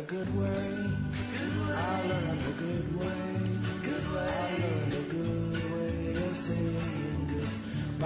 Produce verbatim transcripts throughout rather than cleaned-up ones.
good way. I learned a good way. Good way. I learned a good way of saying goodbye.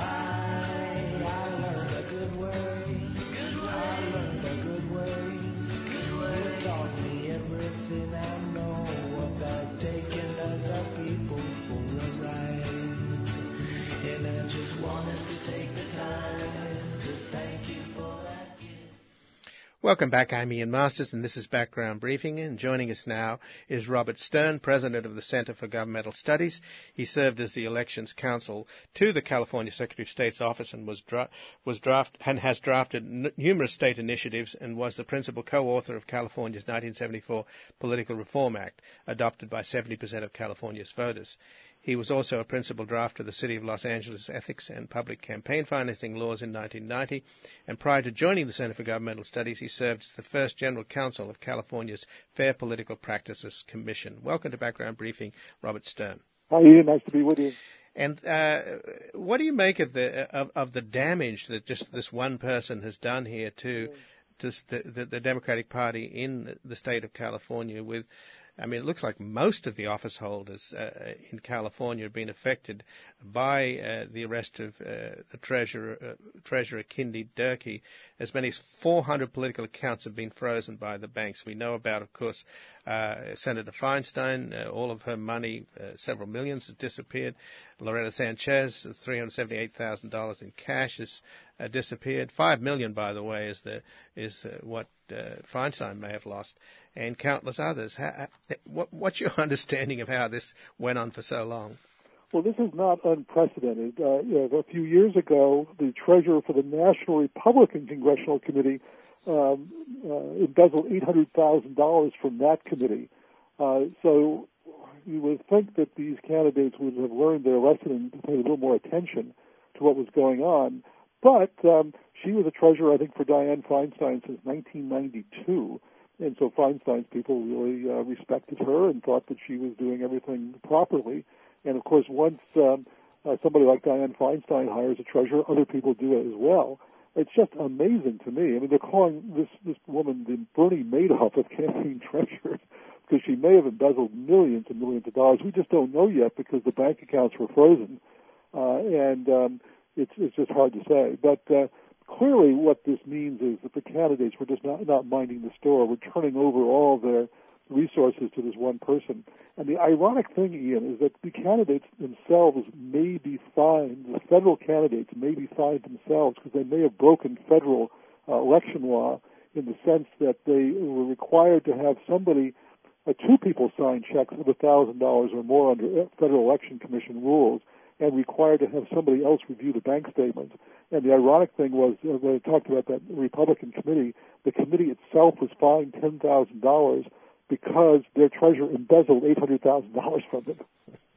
I learned a good way. Good way. I learned a good way. Good way. You taught me everything I know about taking other people for a ride. And I just wanted to take the time to thank you for that gift. Welcome back. I'm Ian Masters, and this is Background Briefing. And joining us now is Robert Stern, President of the Center for Governmental Studies. He served as the Elections Counsel to the California Secretary of State's office and was dra- was draft and has drafted n- numerous state initiatives and was the principal co-author of California's nineteen seventy-four Political Reform Act, adopted by seventy percent of California's voters. He was also a principal drafter of the City of Los Angeles ethics and public campaign financing laws in nineteen ninety, and prior to joining the Center for Governmental Studies, he served as the first general counsel of California's Fair Political Practices Commission. Welcome to Background Briefing, Robert Stern. Hi, Ian. Nice to be with you. And uh, what do you make of the of, of the damage that just this one person has done here to, to the, the, the Democratic Party in the state of California with, I mean, it looks like most of the office holders uh, in California have been affected by uh, the arrest of uh, the treasurer, uh, Treasurer Kindy Durkee. As many as four hundred political accounts have been frozen by the banks. We know about, of course, uh, Senator Feinstein. Uh, all of her money, uh, several millions, has disappeared. Loretta Sanchez, three hundred seventy-eight thousand dollars in cash has uh, disappeared. Five million, by the way, is the is uh, what uh, Feinstein may have lost, and countless others. How, what, what's your understanding of how this went on for so long? Well, this is not unprecedented. Uh, you know, a few years ago, the treasurer for the National Republican Congressional Committee um, uh, embezzled eight hundred thousand dollars from that committee. Uh, so you would think that these candidates would have learned their lesson and paid a little more attention to what was going on. But um, she was a treasurer, I think, for Dianne Feinstein since nineteen ninety-two. And so Feinstein's people really uh, respected her and thought that she was doing everything properly. And, of course, once um, uh, somebody like Dianne Feinstein hires a treasurer, other people do it as well. It's just amazing to me. I mean, they're calling this, this woman the Bernie Madoff of campaign treasurers because she may have embezzled millions and millions of dollars. We just don't know yet because the bank accounts were frozen. Uh, and um, it's, it's just hard to say. But uh, clearly what this means is that the candidates were just not, not minding the store. We're turning over all their resources to this one person. And the ironic thing, Ian, is that the candidates themselves may be fined, the federal candidates may be fined themselves because they may have broken federal uh, election law in the sense that they were required to have somebody, uh, two people sign checks of one thousand dollars or more under Federal Election Commission rules and required to have somebody else review the bank statements. And the ironic thing was, uh, when I talked about that Republican committee, the committee itself was fined ten thousand dollars because their treasurer embezzled eight hundred thousand dollars from them.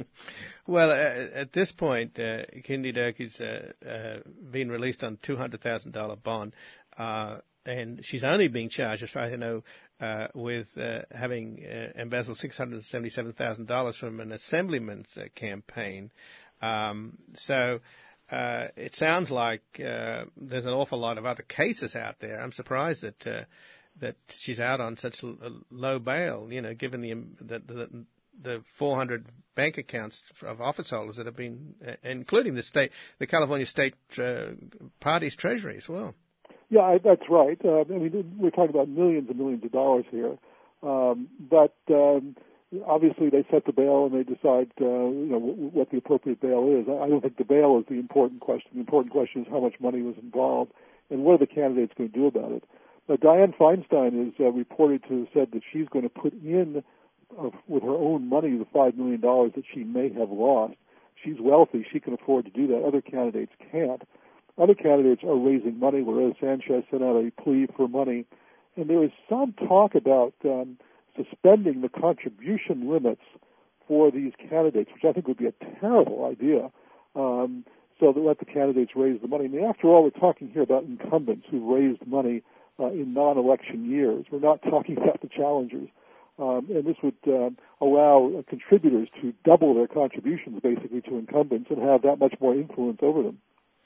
Well, uh, at this point, uh, Kindy Durkee's uh, uh, been released on a two hundred thousand dollars bond, uh, and she's only being charged, as far as I know, uh, with uh, having uh, embezzled six hundred seventy-seven thousand dollars from an assemblyman's uh, campaign. Um, so uh, it sounds like uh, there's an awful lot of other cases out there. I'm surprised that uh, that she's out on such a low bail, you know, given the the, the, the four hundred bank accounts of office holders that have been, uh, including the state, the California State uh, Party's treasury as well. Yeah, I, that's right. Uh, I mean, we're talking about millions and millions of dollars here. Um, but um, obviously they set the bail and they decide, uh, you know, w- what the appropriate bail is. I don't think the bail is the important question. The important question is how much money was involved and what are the candidates going to do about it. Now, Dianne Feinstein is uh, reported to have said that she's going to put in, uh, with her own money, the five million dollars that she may have lost. She's wealthy. She can afford to do that. Other candidates can't. Other candidates are raising money. Loretta Sanchez sent out a plea for money. And there is some talk about um, suspending the contribution limits for these candidates, which I think would be a terrible idea, um, so that let the candidates raise the money. I mean, after all, we're talking here about incumbents who raised money uh, in non-election years. We're not talking about the challengers. Um, and this would um, allow uh, contributors to double their contributions, basically, to incumbents and have that much more influence over them.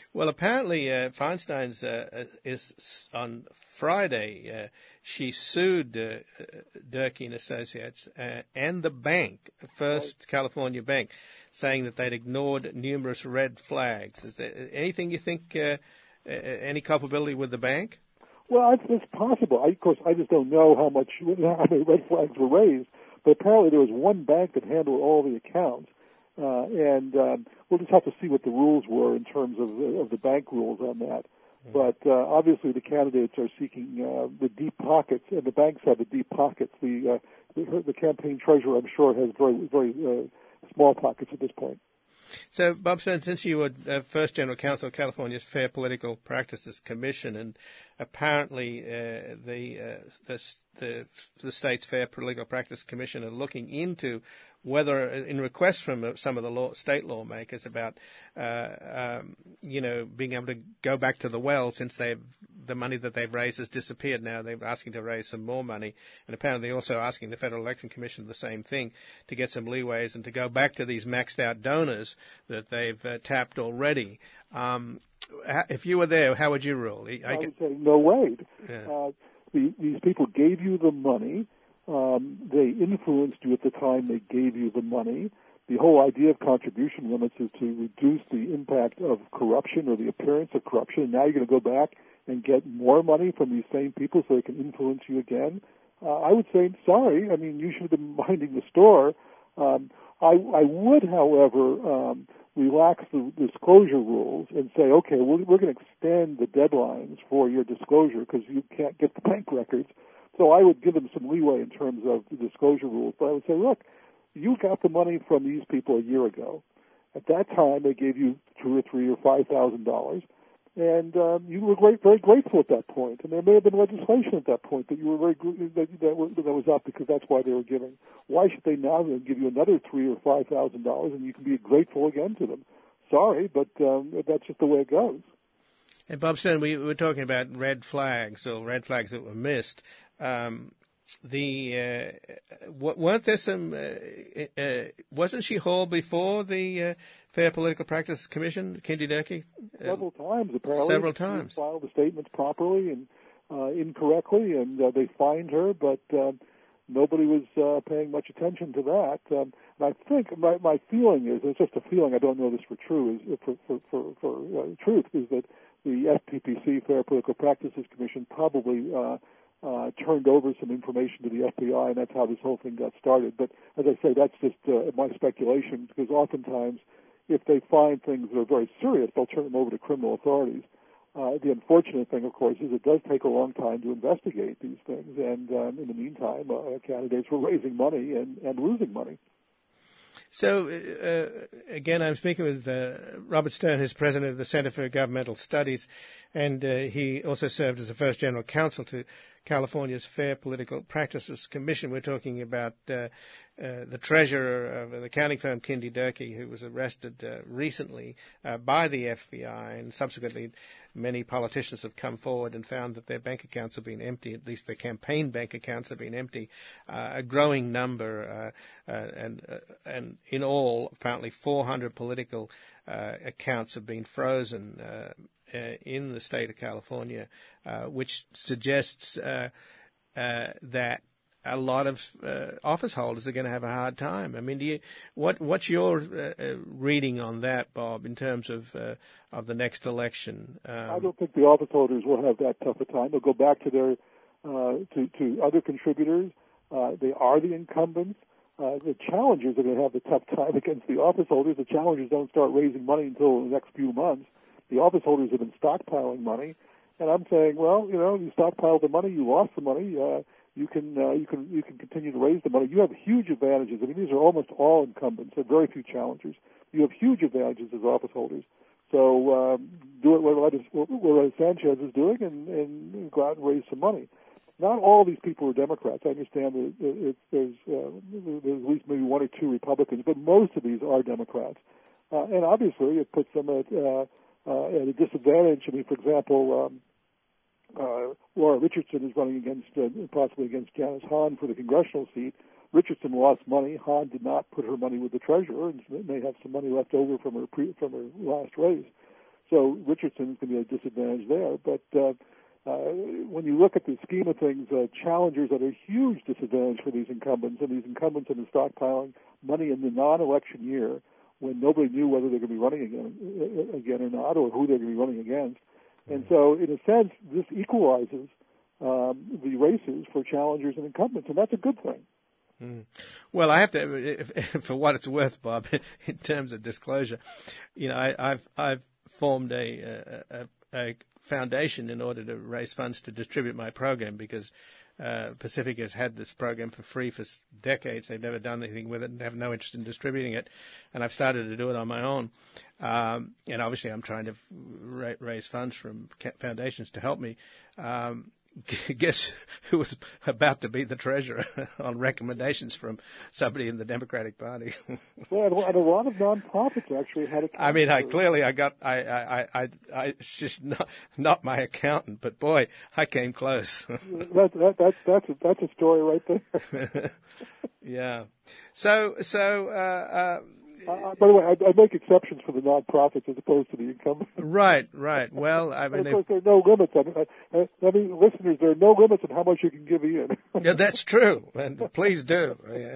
Well, apparently uh, Feinstein's uh, is on Friday. Uh, she sued uh, Durkee and Associates uh, and the bank, First California Bank, saying that they'd ignored numerous red flags. Is there anything you think, uh, uh, any culpability with the bank? Well, it's, it's possible. I, of course, I just don't know how much, how many red flags were raised. But apparently there was one bank that handled all the accounts. Uh, and um, we'll just have to see what the rules were in terms of the, of the bank rules on that. Mm-hmm. But uh, obviously the candidates are seeking uh, the deep pockets, and the banks have the deep pockets. The uh, the, the campaign treasurer, I'm sure, has very very uh, small pockets at this point. So, Bob Stern, since you were uh, first General Counsel of California's Fair Political Practices Commission, and apparently uh, the, uh, the the the state's Fair Political Practice Commission are looking into whether, in requests from some of the law, state lawmakers about, uh, um, you know, being able to go back to the well since they've the money that they've raised has disappeared now. They're asking to raise some more money. And apparently they're also asking the Federal Election Commission the same thing, to get some leeways and to go back to these maxed out donors that they've uh, tapped already. Um, if you were there, how would you rule? I, I would say no way. Yeah. Uh, the, these people gave you the money. Um, they influenced you at the time they gave you the money. The whole idea of contribution limits is to reduce the impact of corruption or the appearance of corruption. And now you're going to go back and get more money from these same people so they can influence you again. Uh, I would say, sorry, I mean, you should have been minding the store. Um, I, I would, however, um, relax the disclosure rules and say, okay, we're, we're going to extend the deadlines for your disclosure because you can't get the bank records. So I would give them some leeway in terms of the disclosure rules. But I would say, look, you got the money from these people a year ago. At that time, they gave you two or three or five thousand dollars, and um, you were great, very grateful at that point. And there may have been legislation at that point that you were very that that, were, that was up because that's why they were giving. Why should they now give you another three or five thousand dollars, and you can be grateful again to them? Sorry, but um, that's just the way it goes. And Bob Stern, we were talking about red flags or red flags that were missed. Um, the uh, weren't there some? Uh, uh, wasn't she hauled before the uh, Fair Political Practice Commission, Kindy Durkee? Uh, several times, apparently. Several times. She filed the statements properly and uh, incorrectly, and uh, they fined her, but uh, nobody was uh, paying much attention to that. Um, and I think my, my feeling is, it's just a feeling, I don't know this for true, is for for for, for uh, truth, is that the F P P C, Fair Political Practices Commission, probably uh, uh, turned over some information to the F B I, and that's how this whole thing got started. But as I say, that's just uh, my speculation, because oftentimes, if they find things that are very serious, they'll turn them over to criminal authorities. Uh, the unfortunate thing, of course, is it does take a long time to investigate these things, and um, in the meantime, uh, candidates were raising money and, and losing money. So, uh, again, I'm speaking with uh, Robert Stern, who's president of the Center for Governmental Studies, and uh, he also served as the first general counsel to California's Fair Political Practices Commission. We're talking about uh, uh, the treasurer of the accounting firm Kindy Durkee, who was arrested uh, recently uh, by the F B I, and subsequently many politicians have come forward and found that their bank accounts have been empty, at least their campaign bank accounts have been empty, uh, a growing number, uh, uh, and uh, and in all, apparently four hundred political uh, accounts have been frozen uh, uh, in the state of California, uh, which suggests uh, uh, that a lot of uh, office holders are going to have a hard time. I mean, do you, what what's your uh, reading on that, Bob, in terms of uh, of the next election? Um, I don't think the office holders will have that tough a time. They'll go back to their uh, to to other contributors. Uh, they are the incumbents. Uh, the challengers are going to have the tough time against the office holders. The challengers don't start raising money until the next few months. The office holders have been stockpiling money, and I'm saying, well, you know, you stockpiled the money, you lost the money. Uh, You can uh, you can you can continue to raise the money. You have huge advantages. I mean, these are almost all incumbents. There are very few challengers. You have huge advantages as office holders. So um, do it what what Sanchez is doing, and, and go out and raise some money. Not all these people are Democrats. I understand that it's, there's uh, there's at least maybe one or two Republicans, but most of these are Democrats. Uh, and obviously, it puts them at uh, uh, at a disadvantage. I mean, for example. Um, Uh, Laura Richardson is running against, uh, possibly against Janice Hahn for the congressional seat. Richardson lost money. Hahn did not put her money with the treasurer, and may have some money left over from her pre, from her last race. So Richardson's going to be at a disadvantage there. But uh, uh, when you look at the scheme of things, uh, challengers are at a huge disadvantage for these incumbents, and these incumbents have been stockpiling money in the non-election year when nobody knew whether they're going to be running again, again or not, or who they're going to be running against. And so, in a sense, this equalizes um, the races for challengers and incumbents, and that's a good thing. Mm. Well, I have to, if, if, for what it's worth, Bob, in terms of disclosure, you know, I, I've I've formed a, a, a foundation in order to raise funds to distribute my program because uh, Pacifica has had this program for free for decades. They've never done anything with it and have no interest in distributing it, and I've started to do it on my own. Um, and obviously, I'm trying to ra- raise funds from foundations to help me. Um, Guess who was about to be the treasurer on recommendations from somebody in the Democratic Party? Well, and a lot of nonprofits actually had a. I mean, I clearly I got I I I, I it's just not not my accountant, but boy, I came close. that, that that's that's a, that's a story right there. Yeah. So so. Uh, uh, Uh, by the way, I, I make exceptions for the nonprofits as opposed to the incumbents. Right, right. Well, I mean, of course, there are no limits. On, uh, I mean, listeners, there are no limits on how much you can give in. Yeah, that's true, and please do.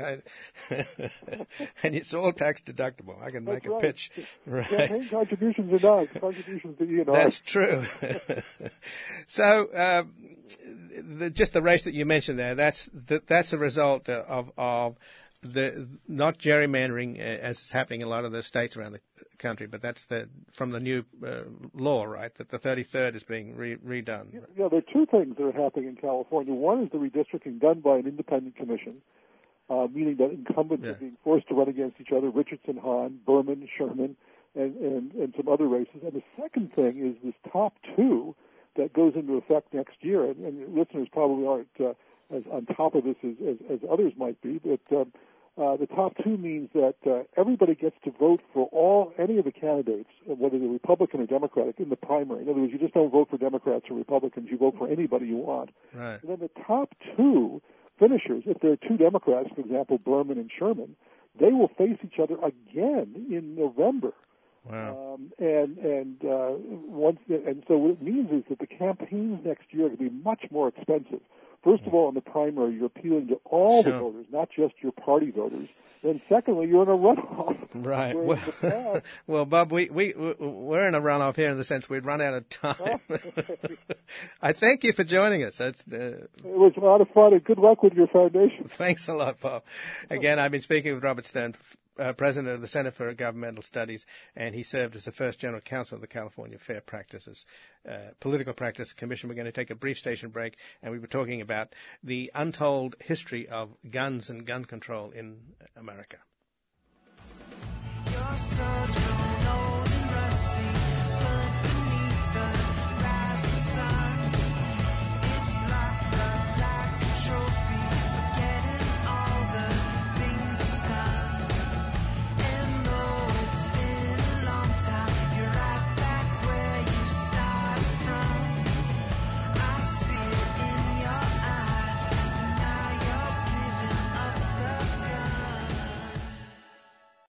And it's all tax deductible. I can that's make a right. pitch. Right. Campaign contributions are not contributions to E and R. That's true. So, uh, the, just the race that you mentioned there, that's the, that's a result of of. The not gerrymandering uh, as is happening in a lot of the states around the country, but that's the from the new uh, law, right? That the thirty-third is being re- redone. Yeah, yeah, there are two things that are happening in California. One is the redistricting done by an independent commission, uh, meaning that incumbents Yeah. are being forced to run against each other: Richardson, Hahn, Berman, Sherman, and, and and some other races. And the second thing is this top two that goes into effect next year. And, and listeners probably aren't uh, as on top of this as, as, as others might be, but. Um, Uh, the top two means that uh, everybody gets to vote for all any of the candidates, whether they're Republican or Democratic, in the primary. In other words, you just don't vote for Democrats or Republicans; you vote for anybody you want. Right. And then the top two finishers, if there are two Democrats, for example, Berman and Sherman, they will face each other again in November. Wow. Um, and and uh, once and so what it means is that the campaigns next year are going to be much more expensive. First of all, in the primary, you're appealing to all Sure. the voters, not just your party voters. And secondly, you're in a runoff. Right. Whereas Well, in the past- well, Bob, we, we, we're in a runoff here in the sense we'd run out of time. I thank you for joining us. That's, uh, it was a lot of fun, and good luck with your foundation. thanks a lot, Bob. Again, I've been speaking with Robert Stern, uh, president of the Center for Governmental Studies, and he served as the first general counsel of the California Fair Practices uh, Political Practice Commission. We're going to take a brief station break, and we were talking about the untold history of guns and gun control in America. You're so true.